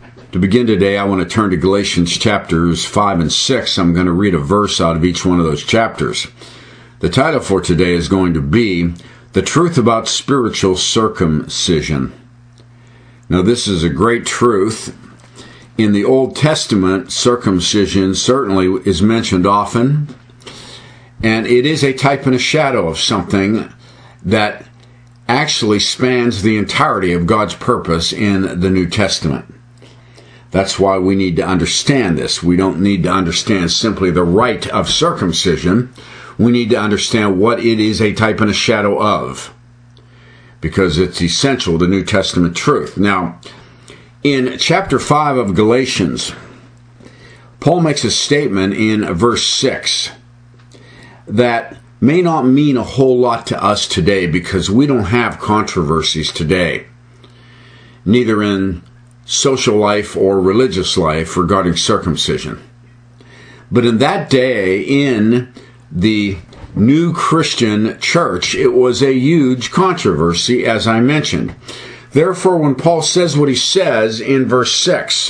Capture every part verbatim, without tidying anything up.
To begin today, I want to turn to Galatians chapters five and six. I'm going to read a verse out of each one of those chapters. The title for today is going to be The Truth About Spiritual Circumcision. Now, this is a great truth. In the Old Testament, circumcision certainly is mentioned often, and it is a type and a shadow of something that actually spans the entirety of God's purpose in the New Testament. That's why we need to understand this. We don't need to understand simply the rite of circumcision. We need to understand what it is a type and a shadow of, because it's essential to New Testament truth. Now, in chapter five of Galatians, Paul makes a statement in verse six that may not mean a whole lot to us today, because we don't have controversies today, neither in social life or religious life regarding circumcision. But in that day, in the new Christian church, it was a huge controversy, as I mentioned. Therefore, when Paul says what he says in verse six,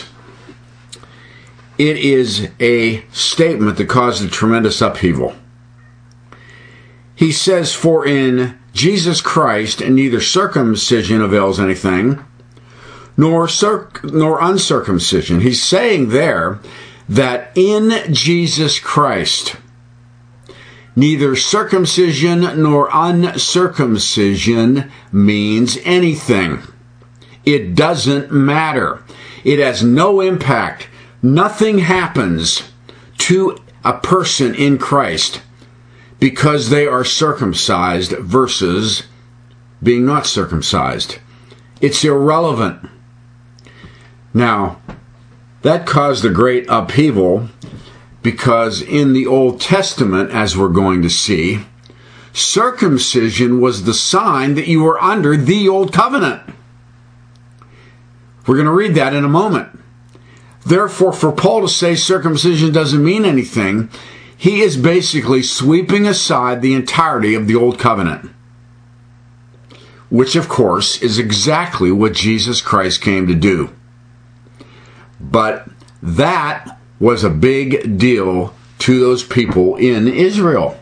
it is a statement that caused a tremendous upheaval. He says, "For in Jesus Christ neither circumcision avails anything, nor circ- nor uncircumcision." He's saying there that in Jesus Christ, neither circumcision nor uncircumcision means anything. It doesn't matter. It has no impact. Nothing happens to a person in Christ because they are circumcised versus being not circumcised. It's irrelevant. Now, that caused a great upheaval because in the Old Testament, as we're going to see, circumcision was the sign that you were under the Old Covenant. We're going to read that in a moment. Therefore, for Paul to say circumcision doesn't mean anything, he is basically sweeping aside the entirety of the Old Covenant, which, of course, is exactly what Jesus Christ came to do. But that was a big deal to those people in Israel.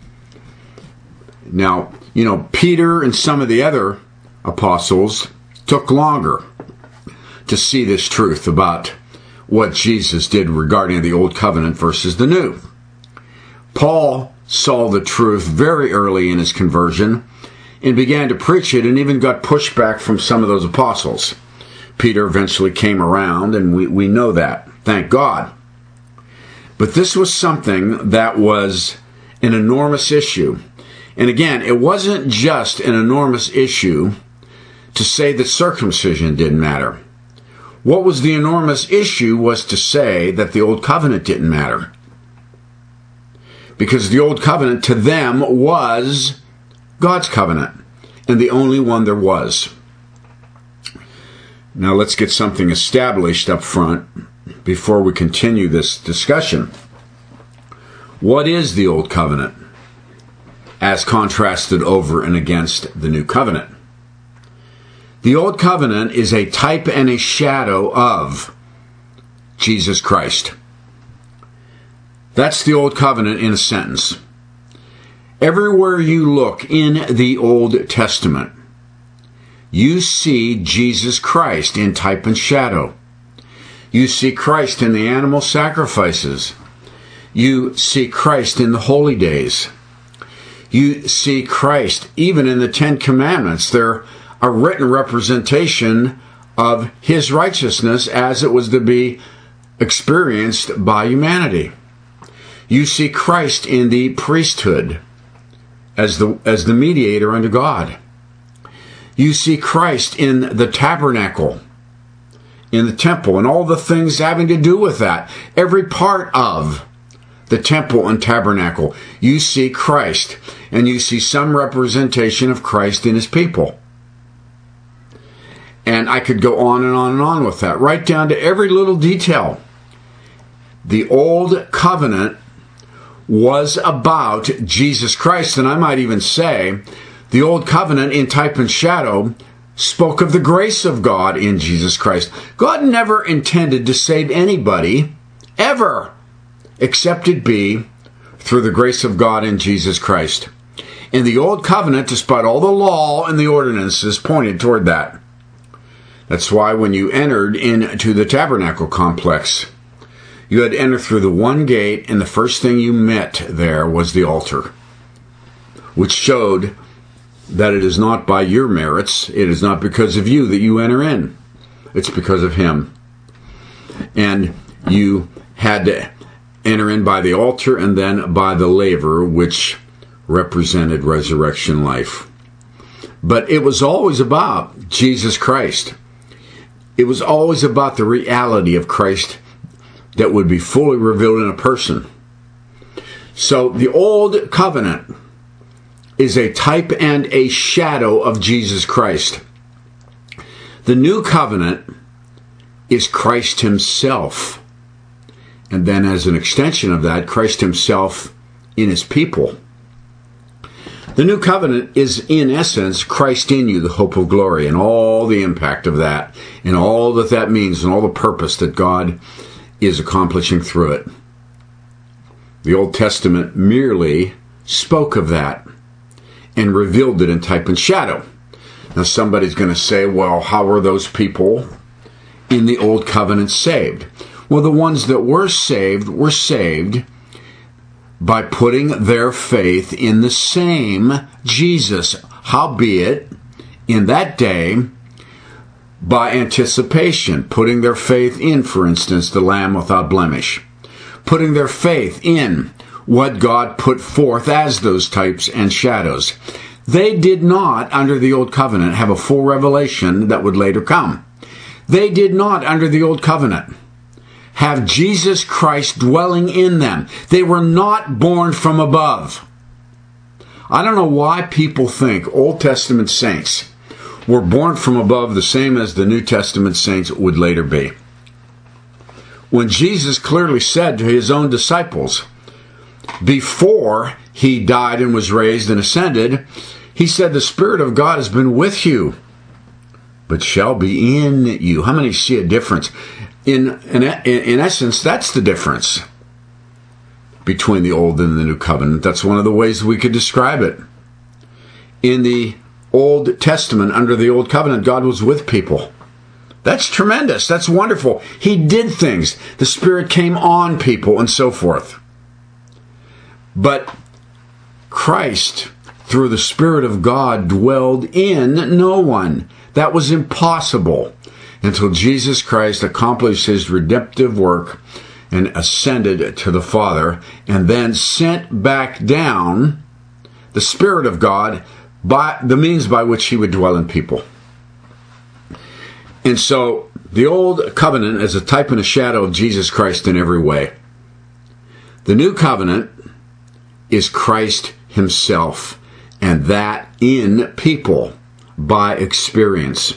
Now, you know, Peter and some of the other apostles took longer to see this truth about what Jesus did regarding the Old Covenant versus the New. Paul saw the truth very early in his conversion and began to preach it, and even got pushback from some of those apostles. Peter eventually came around, and we, we know that. Thank God. But this was something that was an enormous issue. And again, it wasn't just an enormous issue to say that circumcision didn't matter. What was the enormous issue was to say that the Old Covenant didn't matter. Because the Old Covenant to them was God's covenant, and the only one there was. Now let's get something established up front before we continue this discussion. What is the Old Covenant as contrasted over and against the New Covenant? The Old Covenant is a type and a shadow of Jesus Christ. That's the Old Covenant in a sentence. Everywhere you look in the Old Testament, you see Jesus Christ in type and shadow. You see Christ in the animal sacrifices. You see Christ in the holy days. You see Christ even in the Ten Commandments. They're a written representation of his righteousness as it was to be experienced by humanity. You see Christ in the priesthood as the as the mediator unto God. You see Christ in the tabernacle, in the temple, and all the things having to do with that. Every part of the temple and tabernacle, you see Christ, and you see some representation of Christ in his people. And I could go on and on and on with that, right down to every little detail. The Old Covenant was about Jesus Christ, and I might even say the Old Covenant in type and shadow spoke of the grace of God in Jesus Christ. God never intended to save anybody, ever, except it be through the grace of God in Jesus Christ. In the Old Covenant, despite all the law and the ordinances, pointed toward that. That's why when you entered into the tabernacle complex, you had to enter through the one gate, and the first thing you met there was the altar, which showed that it is not by your merits, it is not because of you that you enter in. It's because of him. And you had to enter in by the altar and then by the laver, which represented resurrection life. But it was always about Jesus Christ. It was always about the reality of Christ that would be fully revealed in a person. So the Old Covenant is a type and a shadow of Jesus Christ. The New Covenant is Christ himself. And then as an extension of that, Christ himself in his people. The New Covenant is, in essence, Christ in you, the hope of glory, and all the impact of that, and all that that means, and all the purpose that God is accomplishing through it. The Old Testament merely spoke of that and revealed it in type and shadow. Now somebody's going to say, well, how were those people in the Old Covenant saved? Well, the ones that were saved were saved by putting their faith in the same Jesus. Howbeit, in that day, by anticipation, putting their faith in, for instance, the Lamb without blemish, putting their faith in what God put forth as those types and shadows. They did not, under the Old Covenant, have a full revelation that would later come. They did not, under the Old Covenant, have Jesus Christ dwelling in them. They were not born from above. I don't know why people think Old Testament saints were born from above the same as the New Testament saints would later be. When Jesus clearly said to his own disciples, before he died and was raised and ascended, he said, the Spirit of God has been with you, but shall be in you. How many see a difference? In, in, in essence, that's the difference between the Old and the New Covenant. That's one of the ways we could describe it. In the Old Testament, under the Old Covenant, God was with people. That's tremendous. That's wonderful. He did things. The Spirit came on people and so forth. But Christ, through the Spirit of God, dwelled in no one. That was impossible until Jesus Christ accomplished his redemptive work and ascended to the Father, and then sent back down the Spirit of God by the means by which he would dwell in people. And so the Old Covenant is a type and a shadow of Jesus Christ in every way. The New Covenant is Christ himself, and that in people by experience.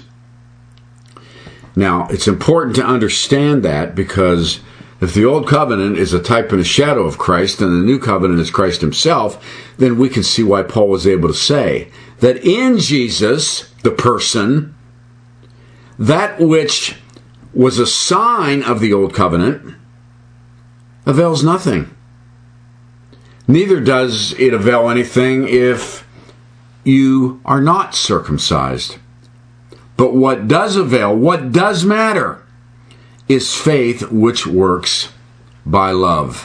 Now, it's important to understand that, because if the Old Covenant is a type and a shadow of Christ and the New Covenant is Christ himself, then we can see why Paul was able to say that in Jesus, the person, that which was a sign of the Old Covenant avails nothing. Neither does it avail anything if you are not circumcised. But what does avail, what does matter, is faith which works by love.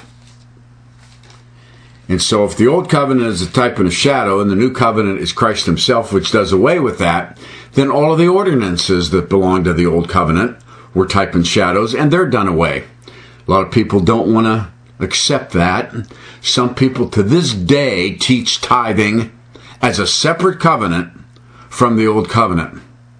And so if the Old Covenant is a type and a shadow, and the New Covenant is Christ himself, which does away with that, then all of the ordinances that belong to the Old Covenant were type and shadows, and they're done away. A lot of people don't want to accept that. Some people to this day teach tithing as a separate covenant from the Old Covenant.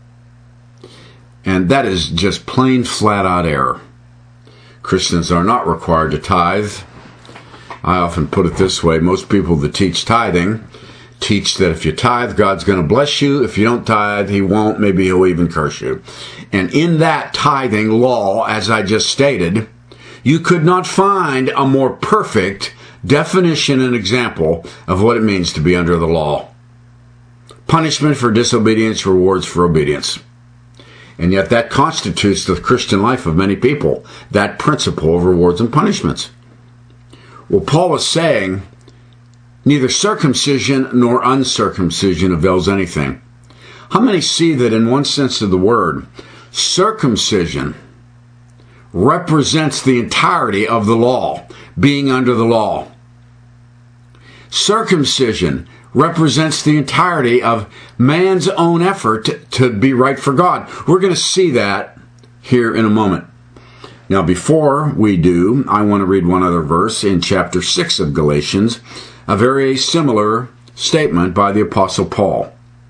And that is just plain flat-out error. Christians are not required to tithe. I often put it this way: most people that teach tithing teach that if you tithe, God's going to bless you. If you don't tithe, he won't. Maybe he'll even curse you. And in that tithing law, as I just stated, you could not find a more perfect definition and example of what it means to be under the law. Punishment for disobedience, rewards for obedience. And yet that constitutes the Christian life of many people, that principle of rewards and punishments. Well, Paul is saying, neither circumcision nor uncircumcision avails anything. How many see that in one sense of the word, circumcision represents the entirety of the law, being under the law? Circumcision represents the entirety of man's own effort to, to be right for God. We're going to see that here in a moment. Now, before we do, I want to read one other verse in chapter six of Galatians, a very similar statement by the Apostle Paul.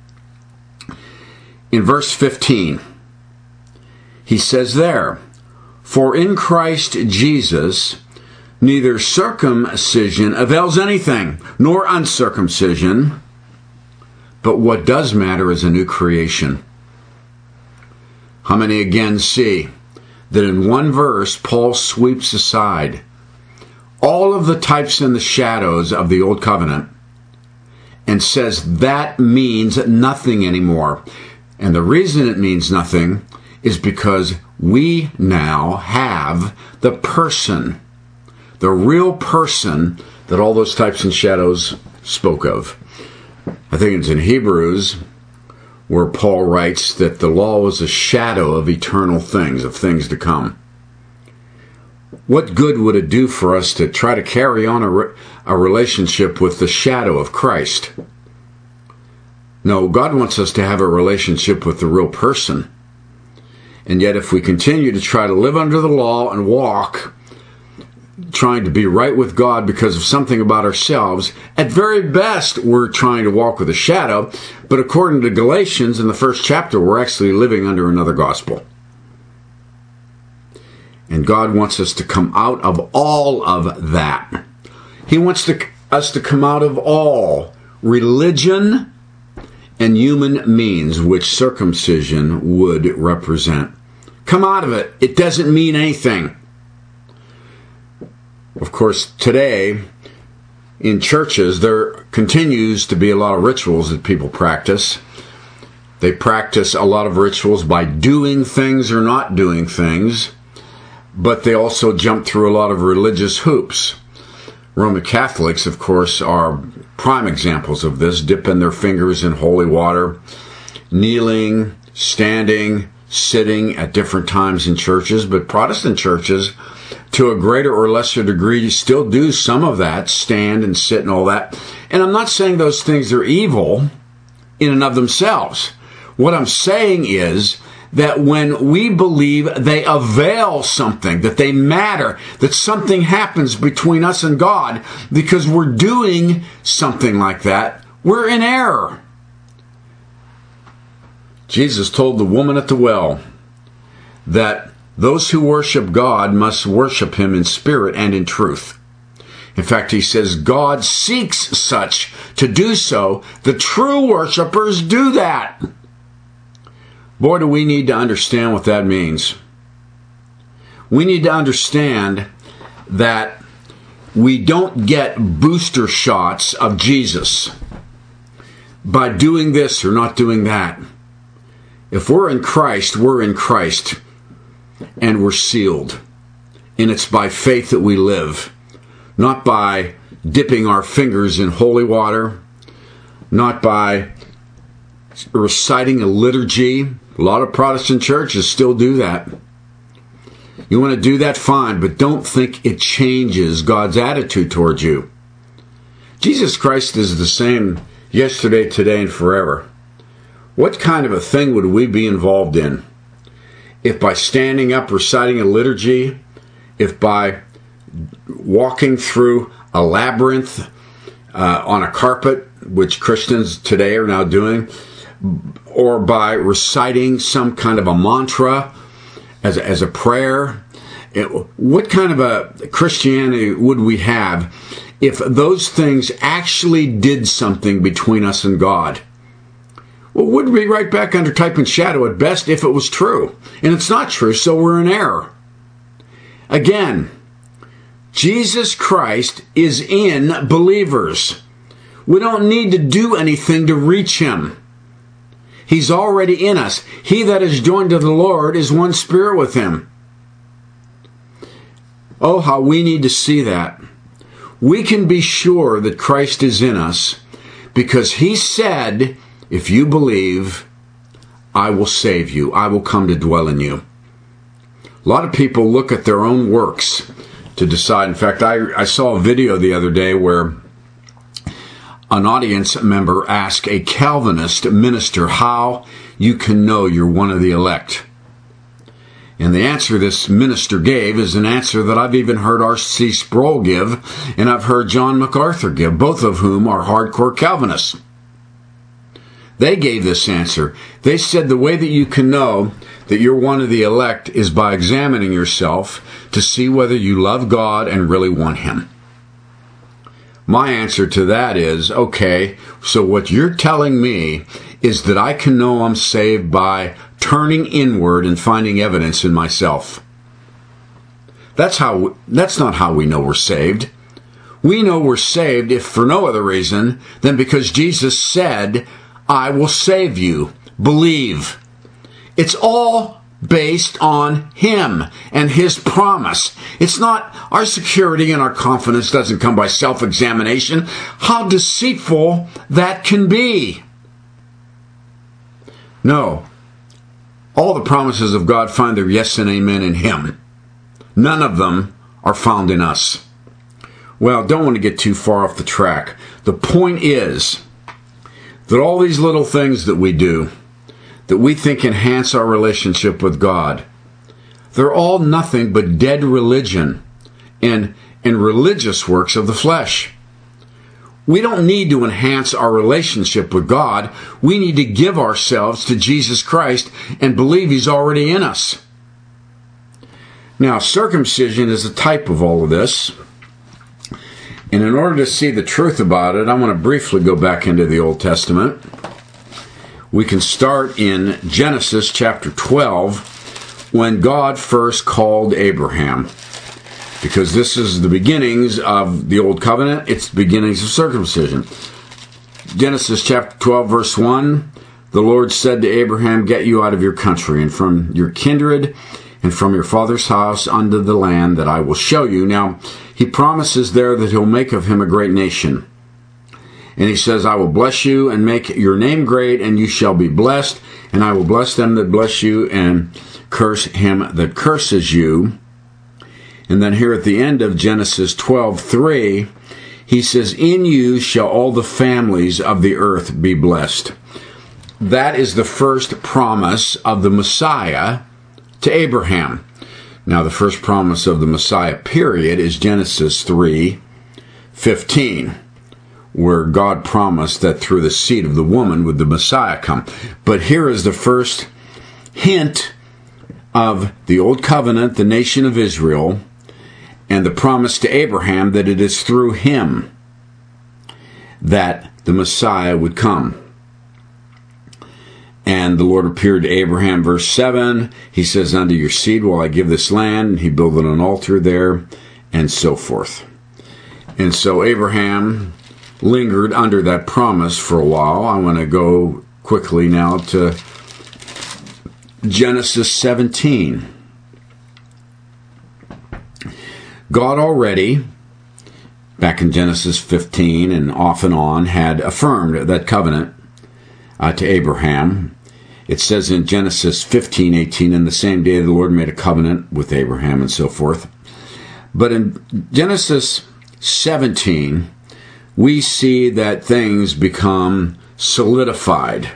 In verse fifteen, he says there, "For in Christ Jesus neither circumcision avails anything, nor uncircumcision, but what does matter is a new creation." How many again see that in one verse Paul sweeps aside all of the types and the shadows of the old covenant and says that means nothing anymore? And the reason it means nothing is because we now have the person, the real person that all those types and shadows spoke of. I think it's in Hebrews where Paul writes that the law was a shadow of eternal things, of things to come. What good would it do for us to try to carry on a, re- a relationship with the shadow of Christ? No, God wants us to have a relationship with the real person. And yet if we continue to try to live under the law and walk trying to be right with God because of something about ourselves, at very best we're trying to walk with a shadow, but according to Galatians in the first chapter, we're actually living under another gospel. And God wants us to come out of all of that. He wants to, us to come out of all religion and human means, which circumcision would represent. Come out of it. It doesn't mean anything. Of course, today, in churches, there continues to be a lot of rituals that people practice. They practice a lot of rituals by doing things or not doing things, but they also jump through a lot of religious hoops. Roman Catholics, of course, are prime examples of this, dipping their fingers in holy water, kneeling, standing, sitting at different times in churches, but Protestant churches, to a greater or lesser degree, still do some of that, stand and sit and all that. And I'm not saying those things are evil in and of themselves. What I'm saying is that when we believe they avail something, that they matter, that something happens between us and God because we're doing something like that, we're in error. Jesus told the woman at the well that those who worship God must worship Him in spirit and in truth. In fact, He says God seeks such to do so. The true worshipers do that. Boy, do we need to understand what that means. We need to understand that we don't get booster shots of Jesus by doing this or not doing that. If we're in Christ, we're in Christ, and we're sealed. And it's by faith that we live, not by dipping our fingers in holy water, not by reciting a liturgy. A lot of Protestant churches still do that. You want to do that, fine, but don't think it changes God's attitude towards you. Jesus Christ is the same yesterday, today, and forever. What kind of a thing would we be involved in if by standing up reciting a liturgy, if by walking through a labyrinth uh, on a carpet, which Christians today are now doing, or by reciting some kind of a mantra as a, as a prayer? It, what kind of a Christianity would we have if those things actually did something between us and God? Well, we'd be right back under type and shadow at best if it was true. And it's not true, so we're in error. Again, Jesus Christ is in believers. We don't need to do anything to reach Him. He's already in us. He that is joined to the Lord is one spirit with him. Oh, how we need to see that. We can be sure that Christ is in us because he said, if you believe, I will save you. I will come to dwell in you. A lot of people look at their own works to decide. In fact, I, I saw a video the other day where an audience member asked a Calvinist minister how you can know you're one of the elect. And the answer this minister gave is an answer that I've even heard R C Sproul give, and I've heard John MacArthur give, both of whom are hardcore Calvinists. They gave this answer. They said the way that you can know that you're one of the elect is by examining yourself to see whether you love God and really want him. My answer to that is, okay, so what you're telling me is that I can know I'm saved by turning inward and finding evidence in myself. That's how. That's not how we know we're saved. We know we're saved if for no other reason than because Jesus said, I will save you. Believe. It's all based on him and his promise. It's not, our security and our confidence doesn't come by self-examination. How deceitful that can be. No. All the promises of God find their yes and amen in him. None of them are found in us. Well, don't want to get too far off the track. The point is that all these little things that we do, that we think enhance our relationship with God, they're all nothing but dead religion and, and religious works of the flesh. We don't need to enhance our relationship with God. We need to give ourselves to Jesus Christ and believe he's already in us. Now, circumcision is a type of all of this. And in order to see the truth about it, I want to briefly go back into the Old Testament. We can start in Genesis chapter twelve, when God first called Abraham. Because this is the beginnings of the Old Covenant. It's the beginnings of circumcision. Genesis chapter twelve, verse one, the Lord said to Abraham, get you out of your country and from your kindred and from your father's house unto the land that I will show you. Now, he promises there that he'll make of him a great nation. And he says, I will bless you and make your name great, and you shall be blessed. And I will bless them that bless you and curse him that curses you. And then here at the end of Genesis twelve three, he says, in you shall all the families of the earth be blessed. That is the first promise of the Messiah to Abraham. Now, the first promise of the Messiah, period, is Genesis three fifteen, where God promised that through the seed of the woman would the Messiah come. But here is the first hint of the Old Covenant, the nation of Israel, and the promise to Abraham that it is through him that the Messiah would come. And the Lord appeared to Abraham, verse seven. He says, unto your seed will I give this land. And he builded an altar there, and so forth. And so Abraham lingered under that promise for a while. I want to go quickly now to Genesis seventeen. God already, back in Genesis fifteen and off and on, had affirmed that covenant uh, to Abraham. It says in Genesis fifteen eighteen, in the same day the Lord made a covenant with Abraham, and so forth. But in Genesis seventeen, we see that things become solidified.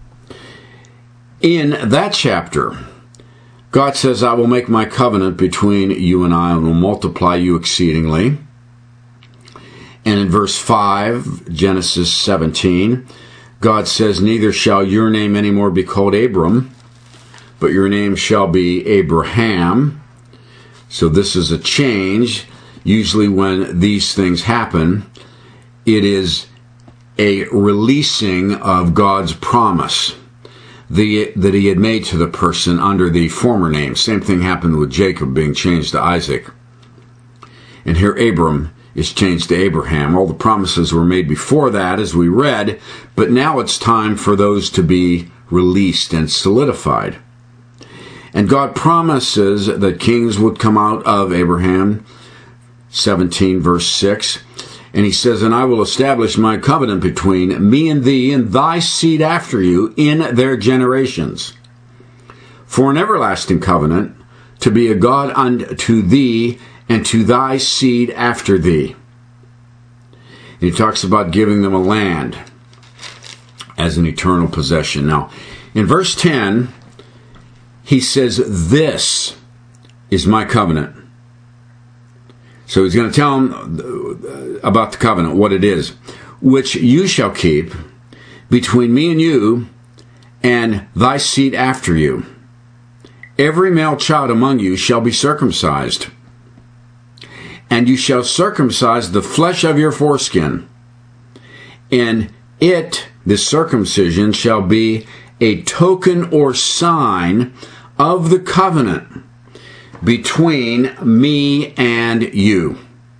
In that chapter, God says, I will make my covenant between you and I and will multiply you exceedingly. And in verse five, Genesis seventeen, God says, neither shall your name anymore be called Abram, but your name shall be Abraham. So this is a change. Usually when these things happen, it is a releasing of God's promise the, that he had made to the person under the former name. Same thing happened with Jacob being changed to Isaac. And here Abram is changed to Abraham. All the promises were made before that, as we read, but now it's time for those to be released and solidified. And God promises that kings would come out of Abraham, seventeen verse six. And he says, and I will establish my covenant between me and thee and thy seed after you in their generations, for an everlasting covenant, to be a God unto thee and to thy seed after thee. And he talks about giving them a land as an eternal possession. Now, in verse ten, he says, this is my covenant. So he's going to tell them about the covenant, what it is, which you shall keep between me and you and thy seed after you. Every male child among you shall be circumcised, and you shall circumcise the flesh of your foreskin. And it, this circumcision, shall be a token or sign of the covenant between me and you.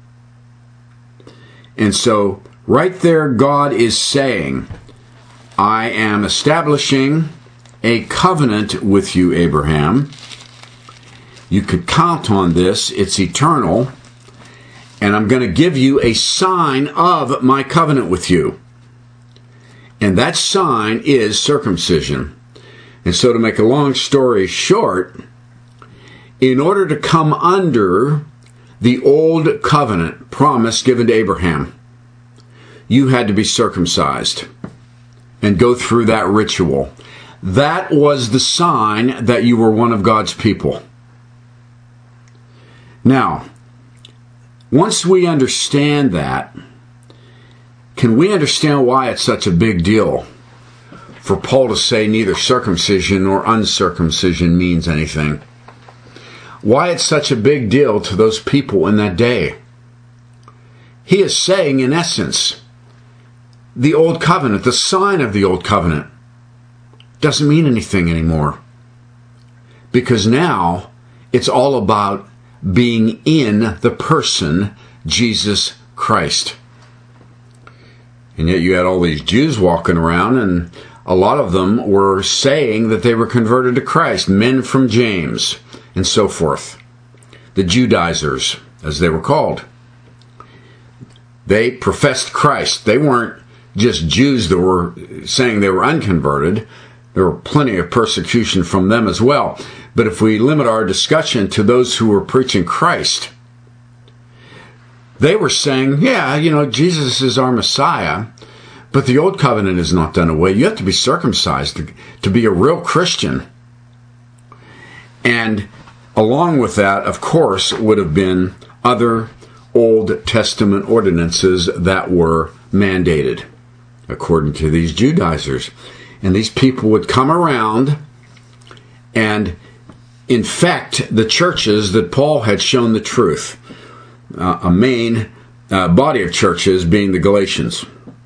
And so, right there, God is saying, I am establishing a covenant with you, Abraham. You could count on this. It's eternal. And I'm going to give you a sign of my covenant with you. And that sign is circumcision. And so, to make a long story short, in order to come under the old covenant promise given to Abraham, you had to be circumcised and go through that ritual. That was the sign that you were one of God's people. Now, once we understand that, can we understand why it's such a big deal for Paul to say neither circumcision nor uncircumcision means anything? Why it's such a big deal to those people in that day? He is saying, in essence, the old covenant, the sign of the old covenant, doesn't mean anything anymore. Because now it's all about being in the person, Jesus Christ. And yet you had all these Jews walking around, and a lot of them were saying that they were converted to Christ, men from James, and so forth. The Judaizers, as they were called. They professed Christ. They weren't just Jews that were saying they were unconverted. There were plenty of persecution from them as well. But if we limit our discussion to those who were preaching Christ, they were saying, yeah, you know, Jesus is our Messiah, but the old covenant is not done away. You have to be circumcised to, to be a real Christian. And along with that, of course, would have been other Old Testament ordinances that were mandated, according to these Judaizers. And these people would come around and infect the churches that Paul had shown the truth. Uh, a main uh, body of churches being the Galatians.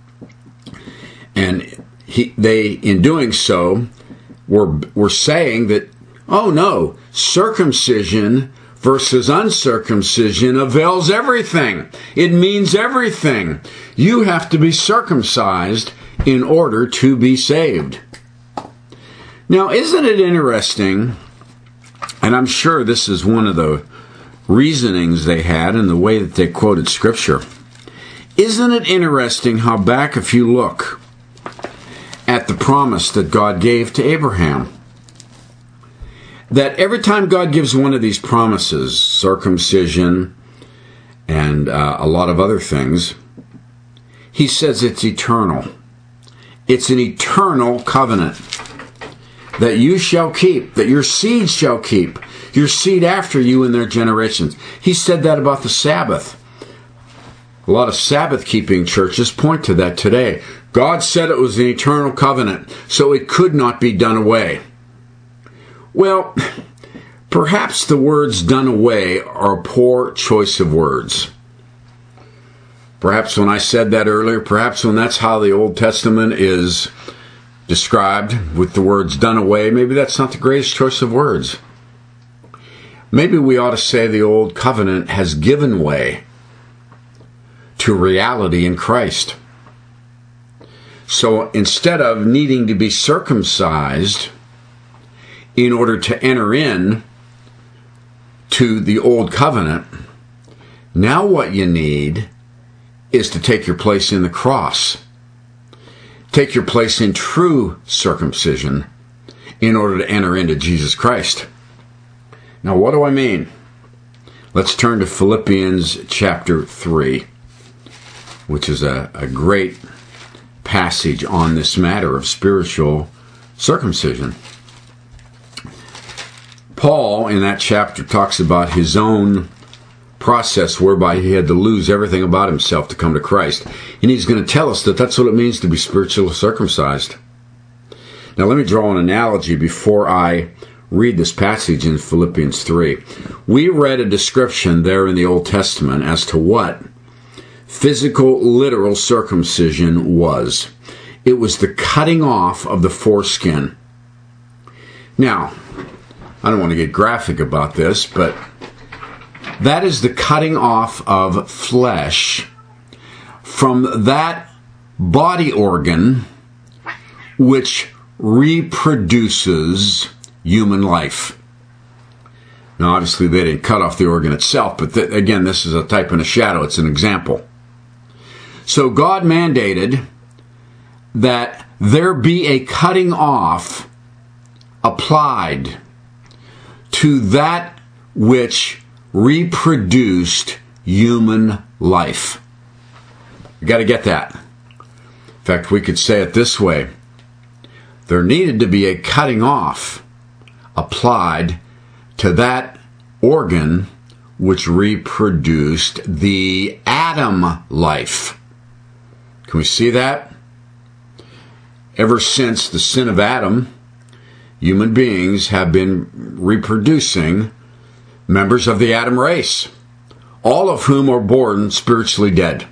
And he, they, in doing so, were, were saying that, oh no, circumcision versus uncircumcision avails everything. It means everything. You have to be circumcised in order to be saved. Now, isn't it interesting, and I'm sure this is one of the reasonings they had in the way that they quoted Scripture, isn't it interesting how back, if you look at the promise that God gave to Abraham, that every time God gives one of these promises, circumcision and uh, a lot of other things, he says it's eternal. It's an eternal covenant that you shall keep, that your seed shall keep, your seed after you in their generations. He said that about the Sabbath. A lot of Sabbath-keeping churches point to that today. God said it was an eternal covenant, so it could not be done away. Well, perhaps the words done away are a poor choice of words. Perhaps when I said that earlier, perhaps when that's how the Old Testament is described with the words done away, maybe that's not the greatest choice of words. Maybe we ought to say the old covenant has given way to reality in Christ. So instead of needing to be circumcised in order to enter in to the old covenant, now what you need is to take your place in the cross. Take your place in true circumcision in order to enter into Jesus Christ. Now, what do I mean? Let's turn to Philippians chapter three, which is a, a great passage on this matter of spiritual circumcision. Paul, in that chapter, talks about his own process whereby he had to lose everything about himself to come to Christ. And he's going to tell us that that's what it means to be spiritually circumcised. Now, let me draw an analogy before I read this passage in Philippians three. We read a description there in the Old Testament as to what physical, literal circumcision was. It was the cutting off of the foreskin. Now, I don't want to get graphic about this, but that is the cutting off of flesh from that body organ which reproduces human life. Now, obviously, they didn't cut off the organ itself, but th- again, this is a type and a shadow. It's an example. So God mandated that there be a cutting off applied to that which reproduced human life. You got to get that. In fact, we could say it this way. There needed to be a cutting off applied to that organ which reproduced the Adam life. Can we see that? Ever since the sin of Adam, human beings have been reproducing members of the Adam race, all of whom are born spiritually dead.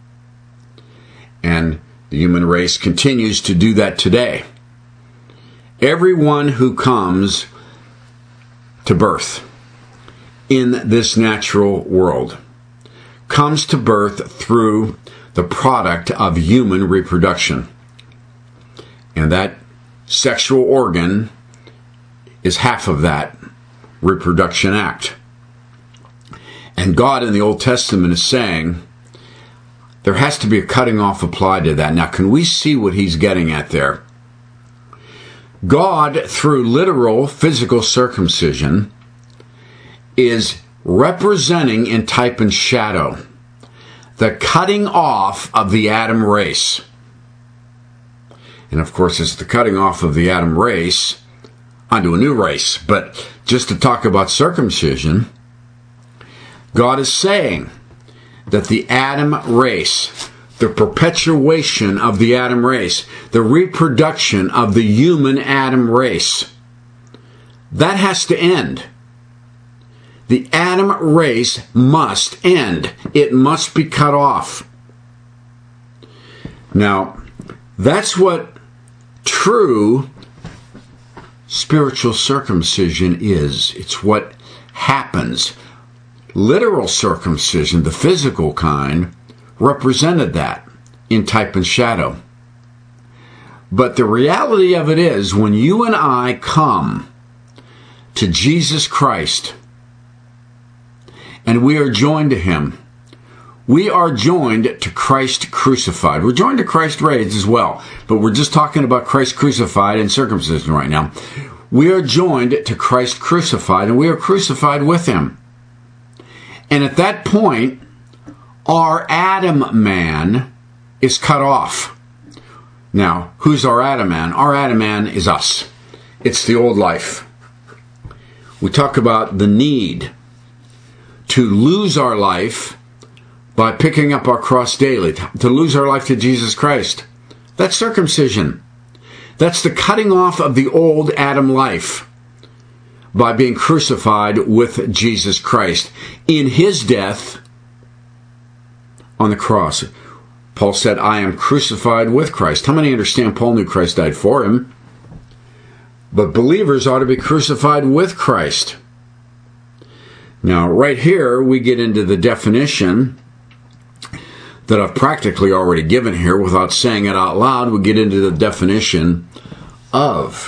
And the human race continues to do that today. Everyone who comes to birth in this natural world comes to birth through the product of human reproduction. And that sexual organ is half of that reproduction act. And God in the Old Testament is saying there has to be a cutting off applied to that. Now, can we see what he's getting at there? God, through literal physical circumcision, is representing in type and shadow the cutting off of the Adam race. And of course, it's the cutting off of the Adam race onto a new race. But just to talk about circumcision, God is saying that the Adam race, the perpetuation of the Adam race, the reproduction of the human Adam race, that has to end. The Adam race must end. It must be cut off. Now, that's what true spiritual circumcision is. It's what happens. Literal circumcision, the physical kind, represented that in type and shadow. But the reality of it is, when you and I come to Jesus Christ and we are joined to him, we are joined to Christ crucified. We're joined to Christ raised as well, but we're just talking about Christ crucified and circumcision right now. We are joined to Christ crucified, and we are crucified with him. And at that point, our Adam man is cut off. Now, who's our Adam man? Our Adam man is us. It's the old life. We talk about the need to lose our life by picking up our cross daily, to lose our life to Jesus Christ. That's circumcision. That's the cutting off of the old Adam life by being crucified with Jesus Christ in his death on the cross. Paul said, I am crucified with Christ. How many understand Paul knew Christ died for him? But believers ought to be crucified with Christ. Now, right here, we get into the definition that I've practically already given here without saying it out loud. We get into the definition of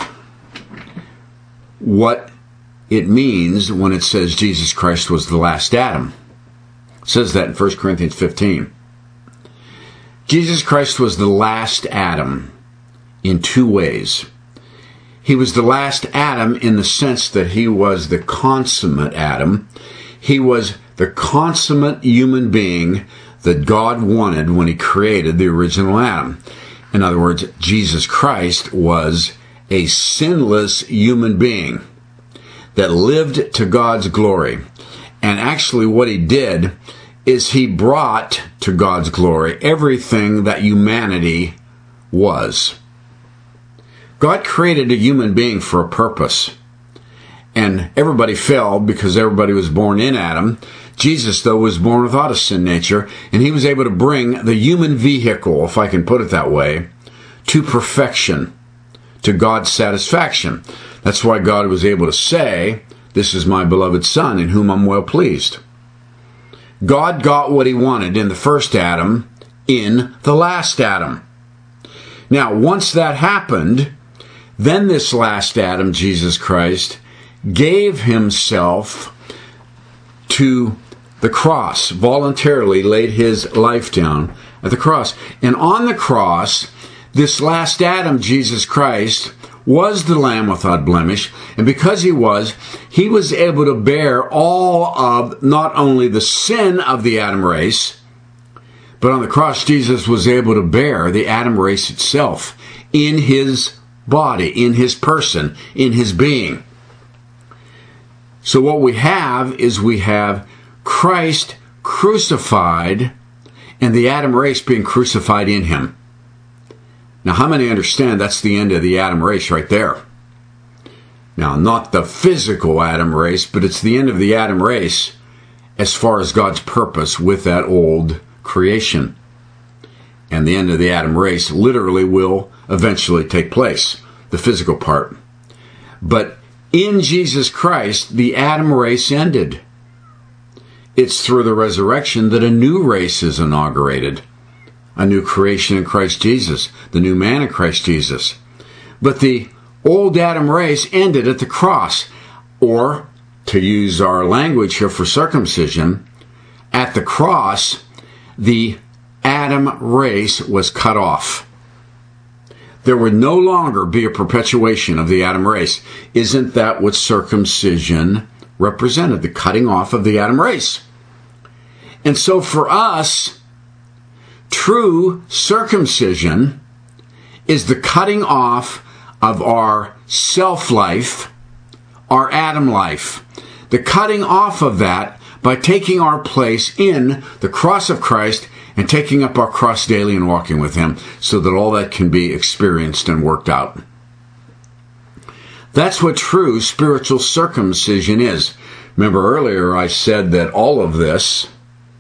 what it means when it says Jesus Christ was the last Adam. It says that in First Corinthians fifteen. Jesus Christ was the last Adam in two ways. He was the last Adam in the sense that he was the consummate Adam. He was the consummate human being that God wanted when he created the original Adam. In other words, Jesus Christ was a sinless human being that lived to God's glory. And actually what he did is he brought to God's glory everything that humanity was. God created a human being for a purpose. And everybody fell because everybody was born in Adam. Jesus, though, was born without a sin nature, and he was able to bring the human vehicle, if I can put it that way, to perfection, to God's satisfaction. That's why God was able to say, "This is my beloved Son, in whom I'm well pleased." God got what he wanted in the first Adam, in the last Adam. Now, once that happened, then this last Adam, Jesus Christ, gave himself to the cross, voluntarily laid his life down at the cross. And on the cross, this last Adam, Jesus Christ, was the Lamb without blemish. And because he was, he was able to bear all of not only the sin of the Adam race, but on the cross, Jesus was able to bear the Adam race itself in his body, in his person, in his being. So what we have is we have Christ crucified and the Adam race being crucified in him. Now, how many understand that's the end of the Adam race right there? Now, not the physical Adam race, but it's the end of the Adam race as far as God's purpose with that old creation. And the end of the Adam race literally will eventually take place, the physical part. But in Jesus Christ, the Adam race ended. It's through the resurrection that a new race is inaugurated. A new creation in Christ Jesus, the new man in Christ Jesus. But the old Adam race ended at the cross, or, to use our language here for circumcision, at the cross, the Adam race was cut off. There would no longer be a perpetuation of the Adam race. Isn't that what circumcision represented? The cutting off of the Adam race. And so for us, true circumcision is the cutting off of our self-life, our Adam life. The cutting off of that by taking our place in the cross of Christ and taking up our cross daily and walking with him so that all that can be experienced and worked out. That's what true spiritual circumcision is. Remember earlier I said that all of this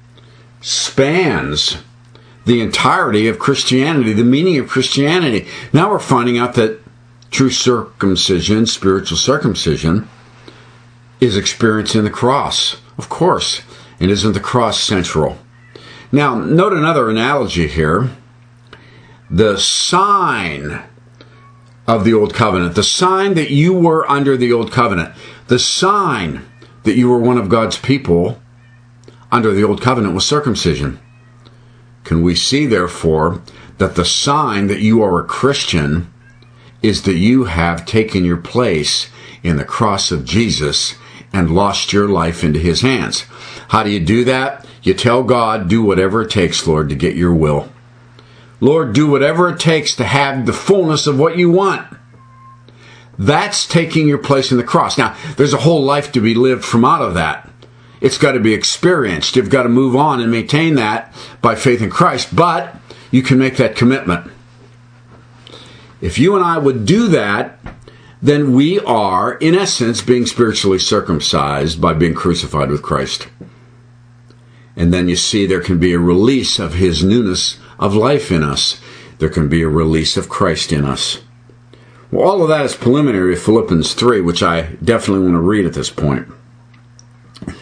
spans the entirety of Christianity, the meaning of Christianity. Now we're finding out that true circumcision, spiritual circumcision, is experienced in the cross. Of course, and isn't the cross central? Now, note another analogy here. The sign of the Old Covenant, the sign that you were under the Old Covenant, the sign that you were one of God's people under the Old Covenant was circumcision. Can we see, therefore, that the sign that you are a Christian is that you have taken your place in the cross of Jesus and lost your life into his hands? How do you do that? You tell God, do whatever it takes, Lord, to get your will. Lord, do whatever it takes to have the fullness of what you want. That's taking your place in the cross. Now, there's a whole life to be lived from out of that. It's got to be experienced. You've got to move on and maintain that by faith in Christ. But you can make that commitment. If you and I would do that, then we are, in essence, being spiritually circumcised by being crucified with Christ. And then you see there can be a release of his newness of life in us. There can be a release of Christ in us. Well, all of that is preliminary to Philippians three, which I definitely want to read at this point.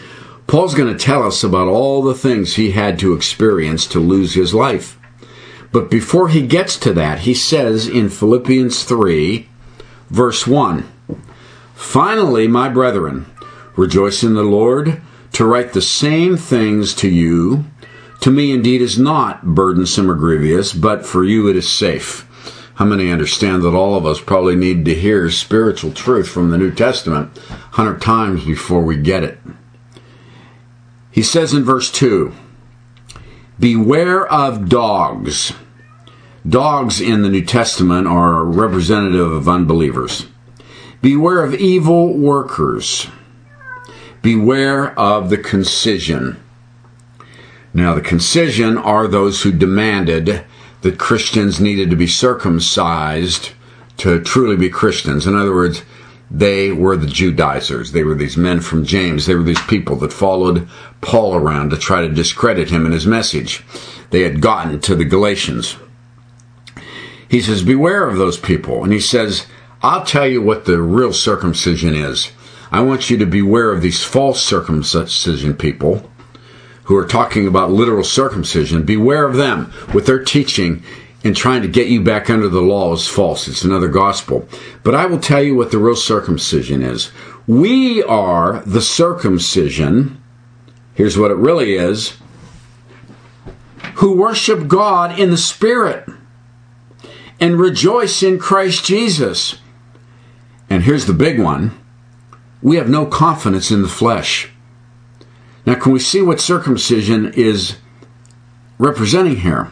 Paul's going to tell us about all the things he had to experience to lose his life. But before he gets to that, he says in Philippians three, verse one, "Finally, my brethren, rejoice in the Lord. To write the same things to you, to me indeed is not burdensome or grievous, but for you it is safe." How many understand that all of us probably need to hear spiritual truth from the New Testament a hundred times before we get it? He says in verse two, "Beware of dogs." Dogs in the New Testament are representative of unbelievers. "Beware of evil workers. Beware of the concision." Now, the concision are those who demanded that Christians needed to be circumcised to truly be Christians. In other words, they were the Judaizers. They were these men from James. They were these people that followed Paul around to try to discredit him and his message. They had gotten to the Galatians. He says, beware of those people. And he says, I'll tell you what the real circumcision is. I want you to beware of these false circumcision people who are talking about literal circumcision. Beware of them with their teaching and trying to get you back under the law is false. It's another gospel. But I will tell you what the real circumcision is. We are the circumcision. Here's what it really is. Who worship God in the Spirit and rejoice in Christ Jesus. And here's the big one. We have no confidence in the flesh. Now, can we see what circumcision is representing here?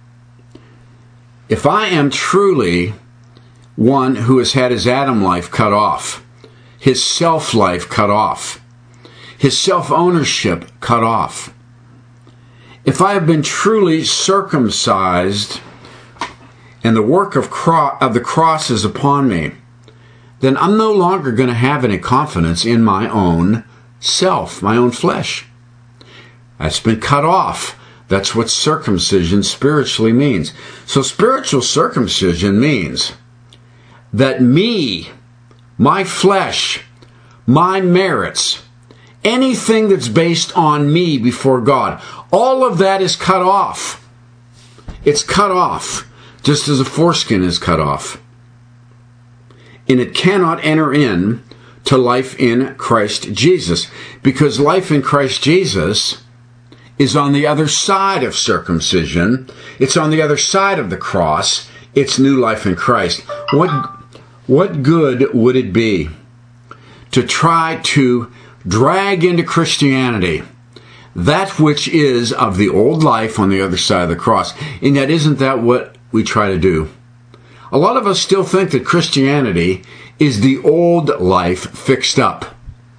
If I am truly one who has had his Adam life cut off, his self-life cut off, his self-ownership cut off, if I have been truly circumcised and the work of, cro- of the cross is upon me, then I'm no longer going to have any confidence in my own self, my own flesh. That's been cut off. That's what circumcision spiritually means. So spiritual circumcision means that me, my flesh, my merits, anything that's based on me before God, all of that is cut off. It's cut off, just as a foreskin is cut off. And it cannot enter in to life in Christ Jesus, because life in Christ Jesus is on the other side of circumcision. It's on the other side of the cross. It's new life in Christ. What, what good would it be to try to drag into Christianity that which is of the old life on the other side of the cross? And yet, isn't that what we try to do? A lot of us still think that Christianity is the old life fixed up.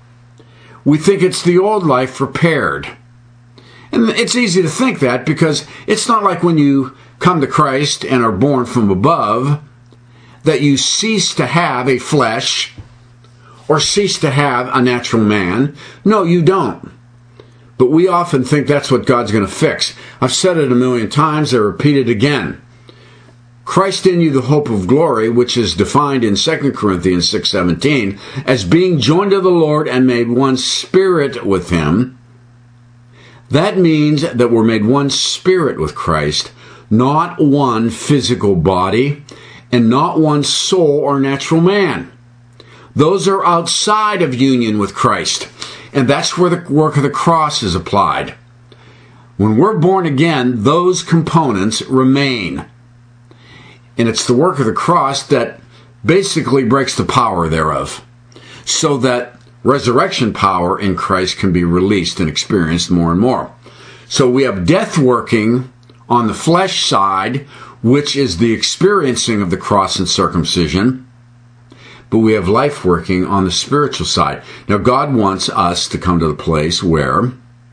We think it's the old life repaired. And it's easy to think that because it's not like when you come to Christ and are born from above that you cease to have a flesh or cease to have a natural man. No, you don't. But we often think that's what God's going to fix. I've said it a million times. I repeat it again. Christ in you, the hope of glory, which is defined in Second Corinthians six seventeen as being joined to the Lord and made one spirit with him. That means that we're made one spirit with Christ, not one physical body and not one soul or natural man. Those are outside of union with Christ, and that's where the work of the cross is applied. When we're born again, those components remain. And it's the work of the cross that basically breaks the power thereof, so that resurrection power in Christ can be released and experienced more and more. So we have death working on the flesh side, which is the experiencing of the cross and circumcision, but we have life working on the spiritual side. Now, God wants us to come to the place where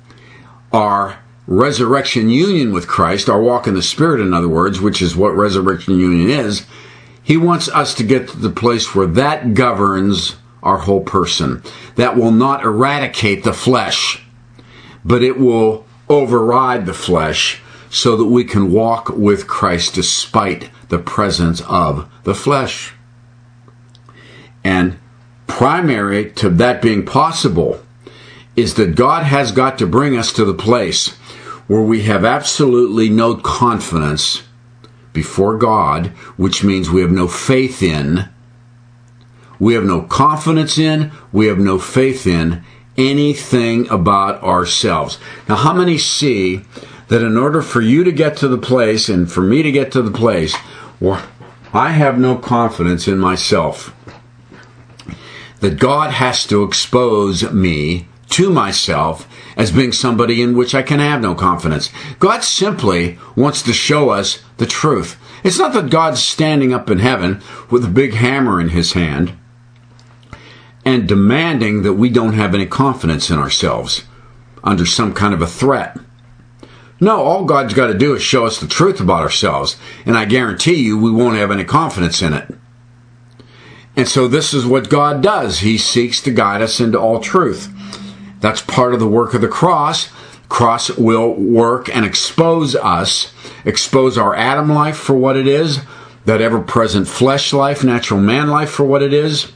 our resurrection union with Christ, our walk in the Spirit, in other words, which is what resurrection union is, he wants us to get to the place where that governs our whole person. That will not eradicate the flesh, but it will override the flesh so that we can walk with Christ despite the presence of the flesh. And primary to that being possible is that God has got to bring us to the place where we have absolutely no confidence before God, which means we have no faith in, we have no confidence in, we have no faith in anything about ourselves. Now, how many see that in order for you to get to the place and for me to get to the place where I have no confidence in myself, that God has to expose me to myself as being somebody in which I can have no confidence? God simply wants to show us the truth. It's not that God's standing up in heaven with a big hammer in his hand and demanding that we don't have any confidence in ourselves under some kind of a threat. No, all God's got to do is show us the truth about ourselves, and I guarantee you we won't have any confidence in it. And so this is what God does. He seeks to guide us into all truth. That's part of the work of the cross. Cross will work and expose us, expose our Adam life for what it is, that ever-present flesh life, natural man life for what it is.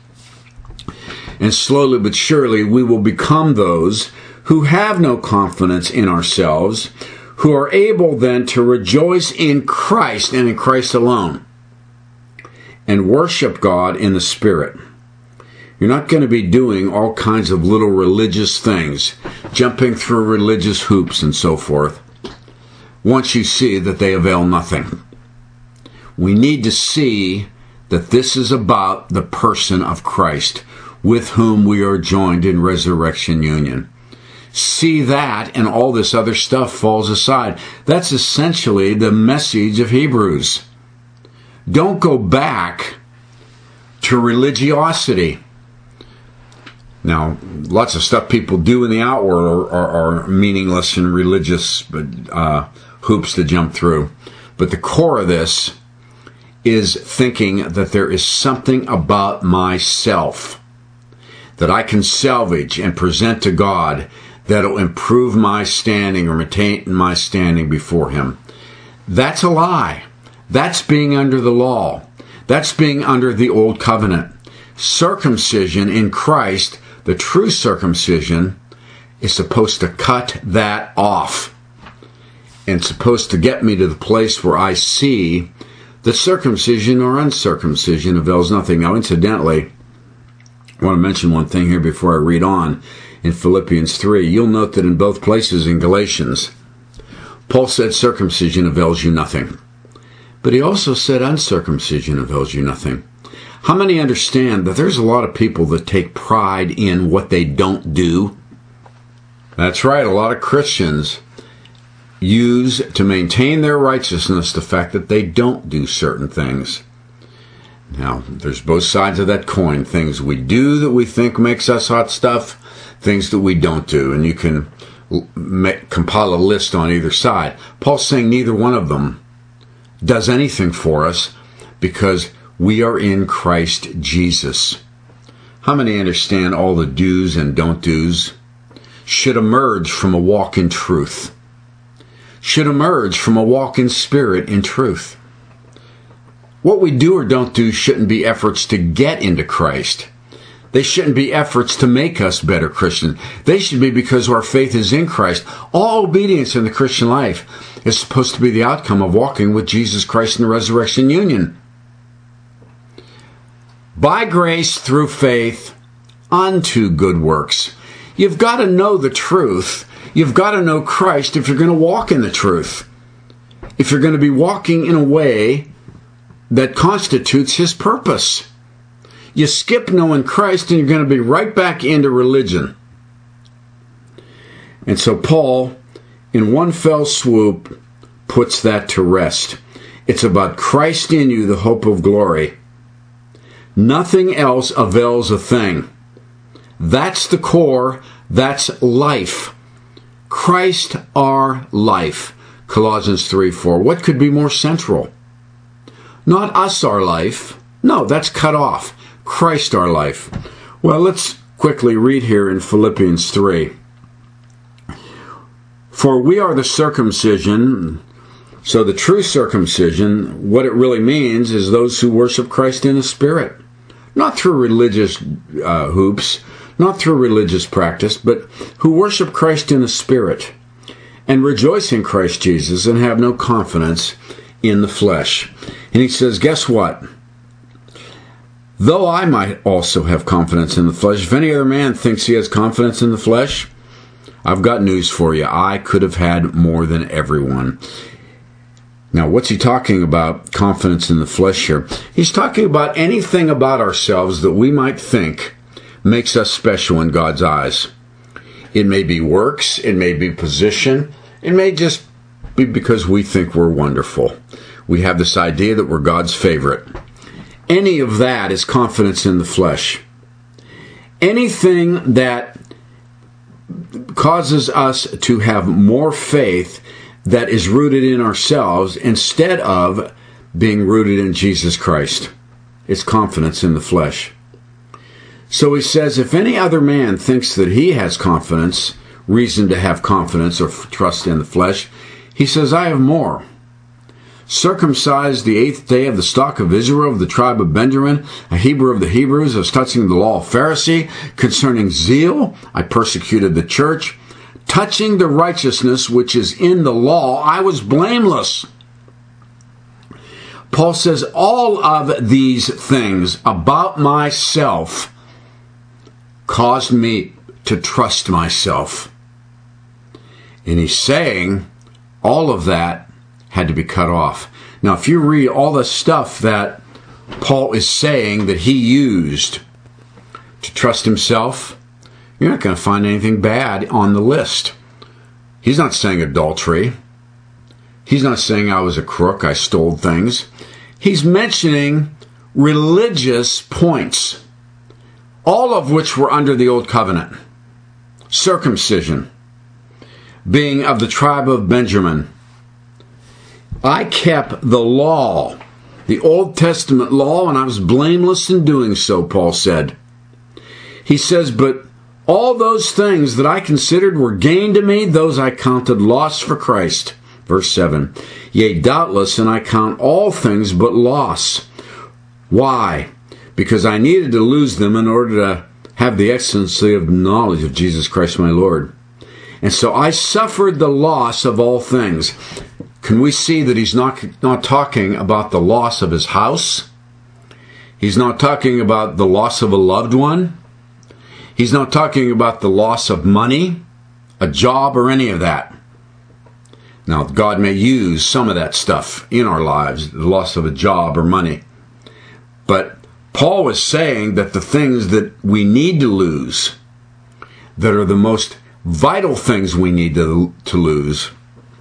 And slowly but surely we will become those who have no confidence in ourselves, who are able then to rejoice in Christ and in Christ alone, and worship God in the Spirit. You're not going to be doing all kinds of little religious things, jumping through religious hoops and so forth, once you see that they avail nothing. We need to see that this is about the person of Christ, with whom we are joined in resurrection union. See that, and all this other stuff falls aside. That's essentially the message of Hebrews. Don't go back to religiosity. Now, lots of stuff people do in the outward are, are, are meaningless and religious uh, hoops to jump through. But the core of this is thinking that there is something about myself that I can salvage and present to God that'll improve my standing or maintain my standing before him. That's a lie. That's being under the law. That's being under the old covenant. Circumcision in Christ, the true circumcision, is supposed to cut that off and supposed to get me to the place where I see that circumcision or uncircumcision avails nothing. Now, incidentally, I want to mention one thing here before I read on. In Philippians three, you'll note that in both places in Galatians, Paul said circumcision avails you nothing. But he also said uncircumcision avails you nothing. How many understand that there's a lot of people that take pride in what they don't do? That's right, a lot of Christians use to maintain their righteousness the fact that they don't do certain things. Now, there's both sides of that coin. Things we do that we think makes us hot stuff, things that we don't do. And you can make, compile a list on either side. Paul's saying neither one of them does anything for us because we are in Christ Jesus. How many understand all the do's and don't do's should emerge from a walk in truth? Should emerge from a walk in spirit in truth. What we do or don't do shouldn't be efforts to get into Christ. They shouldn't be efforts to make us better Christians. They should be because our faith is in Christ. All obedience in the Christian life is supposed to be the outcome of walking with Jesus Christ in the resurrection union. By grace through faith unto good works. You've got to know the truth. You've got to know Christ if you're going to walk in the truth. If you're going to be walking in a way that constitutes his purpose. You skip knowing Christ and you're going to be right back into religion. And so Paul, in one fell swoop, puts that to rest. It's about Christ in you, the hope of glory. Nothing else avails a thing. That's the core. That's life. Christ our life. Colossians three four. What could be more central? Not us our life. No, that's cut off. Christ our life. Well, let's quickly read here in Philippians three. For we are the circumcision. So the true circumcision, what it really means is those who worship Christ in the Spirit. Not through religious uh, hoops, not through religious practice, but who worship Christ in the Spirit and rejoice in Christ Jesus and have no confidence in the flesh. And he says, guess what? Though I might also have confidence in the flesh, if any other man thinks he has confidence in the flesh, I've got news for you. I could have had more than everyone. Now, what's he talking about, confidence in the flesh here? He's talking about anything about ourselves that we might think makes us special in God's eyes. It may be works, it may be position, it may just be because we think we're wonderful. We have this idea that we're God's favorite. Any of that is confidence in the flesh. Anything that causes us to have more faith that is rooted in ourselves instead of being rooted in Jesus Christ. It's confidence in the flesh. So he says, if any other man thinks that he has confidence, reason to have confidence or trust in the flesh, he says, I have more. Circumcised the eighth day of the stock of Israel, of the tribe of Benjamin, a Hebrew of the Hebrews, as touching the law of Pharisee, concerning zeal, I persecuted the church. Touching the righteousness which is in the law, I was blameless. Paul says, all of these things about myself caused me to trust myself. And he's saying all of that had to be cut off. Now, if you read all the stuff that Paul is saying that he used to trust himself, you're not going to find anything bad on the list. He's not saying adultery. He's not saying I was a crook, I stole things. He's mentioning religious points, all of which were under the old covenant. Circumcision, being of the tribe of Benjamin. I kept the law, the Old Testament law, and I was blameless in doing so, Paul said. He says, but all those things that I considered were gain to me, those I counted loss for Christ. Verse seven, yea, doubtless, and I count all things but loss. Why? Because I needed to lose them in order to have the excellency of knowledge of Jesus Christ my Lord. And so I suffered the loss of all things. Can we see that he's not, not talking about the loss of his house? He's not talking about the loss of a loved one. He's not talking about the loss of money, a job, or any of that. Now, God may use some of that stuff in our lives, the loss of a job or money. But Paul was saying that the things that we need to lose, that are the most vital things we need to, to lose,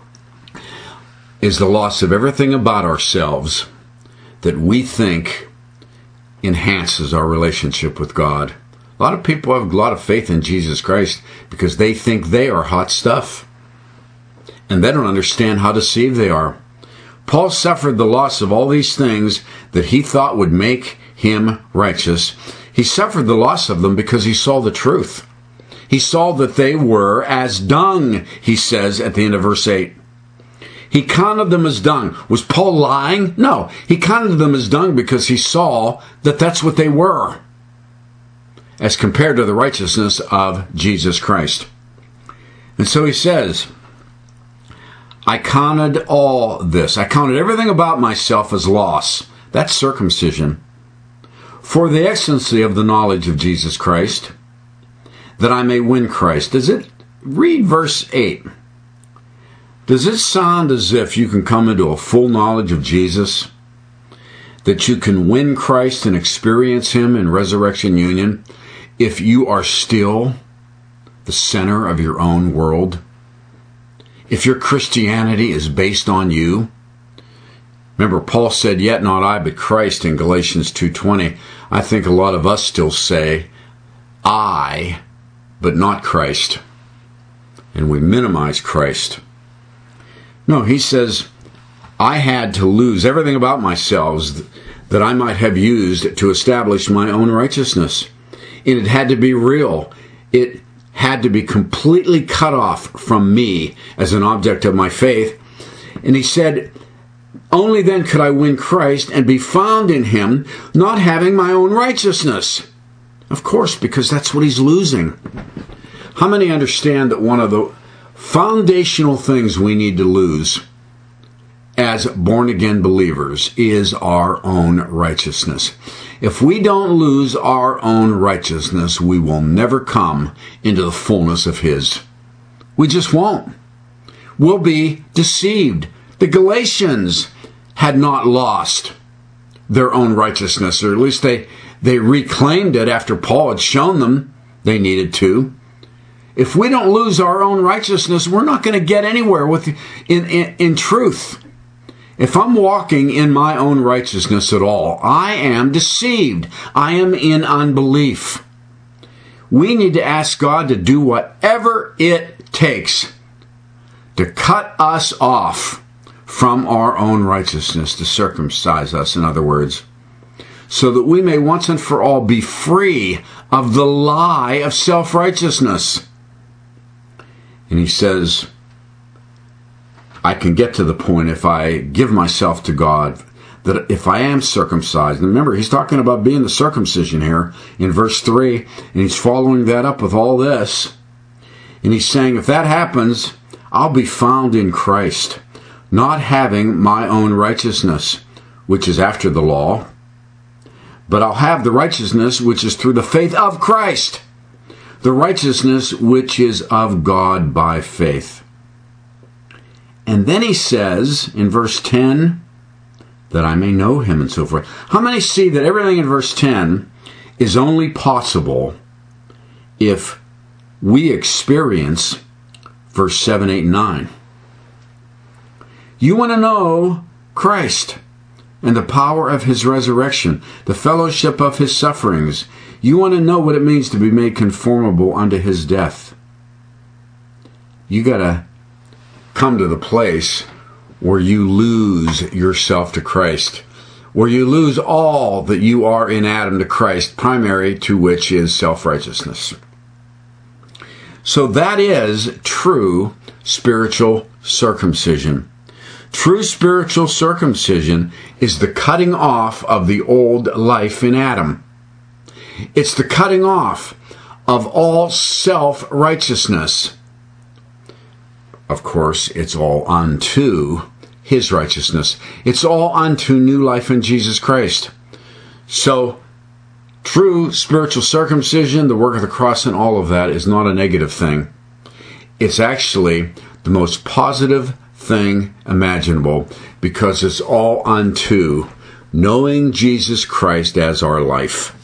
is the loss of everything about ourselves that we think enhances our relationship with God. A lot of people have a lot of faith in Jesus Christ because they think they are hot stuff. And they don't understand how deceived they are. Paul suffered the loss of all these things that he thought would make him righteous. He suffered the loss of them because he saw the truth. He saw that they were as dung, he says at the end of verse eight. He counted them as dung. Was Paul lying? No. He counted them as dung because he saw that that's what they were, as compared to the righteousness of Jesus Christ. And so he says, I counted all this. I counted everything about myself as loss. That's circumcision. For the excellency of the knowledge of Jesus Christ, that I may win Christ. Does it, read verse eight. Does it sound as if you can come into a full knowledge of Jesus? That you can win Christ and experience him in resurrection union if you are still the center of your own world? If your Christianity is based on you? Remember, Paul said, yet not I, but Christ in Galatians two twenty. I think a lot of us still say, I, but not Christ. And we minimize Christ. No, he says, I had to lose everything about myself that I might have used to establish my own righteousness. And it had to be real. It had to be completely cut off from me as an object of my faith. And he said, only then could I win Christ and be found in him, not having my own righteousness, Of course, because that's what he's losing. How many understand that one of the foundational things we need to lose as born-again believers is our own righteousness? If we don't lose our own righteousness, we will never come into the fullness of his. We just won't. We'll be deceived. The Galatians had not lost their own righteousness, or at least they, they reclaimed it after Paul had shown them they needed to. If we don't lose our own righteousness, we're not going to get anywhere with in, in, in truth. If I'm walking in my own righteousness at all, I am deceived. I am in unbelief. We need to ask God to do whatever it takes to cut us off from our own righteousness, to circumcise us, in other words, so that we may once and for all be free of the lie of self-righteousness. And he says, I can get to the point if I give myself to God, that if I am circumcised, and remember, he's talking about being the circumcision here in verse three, and he's following that up with all this. And he's saying, if that happens, I'll be found in Christ, not having my own righteousness, which is after the law, but I'll have the righteousness which is through the faith of Christ, the righteousness which is of God by faith. And then he says in verse ten, that I may know him and so forth. How many see that everything in verse ten is only possible if we experience verse seven, eight, and nine? You want to know Christ and the power of his resurrection, the fellowship of his sufferings. You want to know what it means to be made conformable unto his death. You got to come to the place where you lose yourself to Christ, where you lose all that you are in Adam to Christ, primary to which is self-righteousness. So that is true spiritual circumcision. True spiritual circumcision is the cutting off of the old life in Adam. It's the cutting off of all self-righteousness. Of course, it's all unto his righteousness. It's all unto new life in Jesus Christ. So, true spiritual circumcision, the work of the cross and all of that is not a negative thing. It's actually the most positive thing imaginable, because it's all unto knowing Jesus Christ as our life.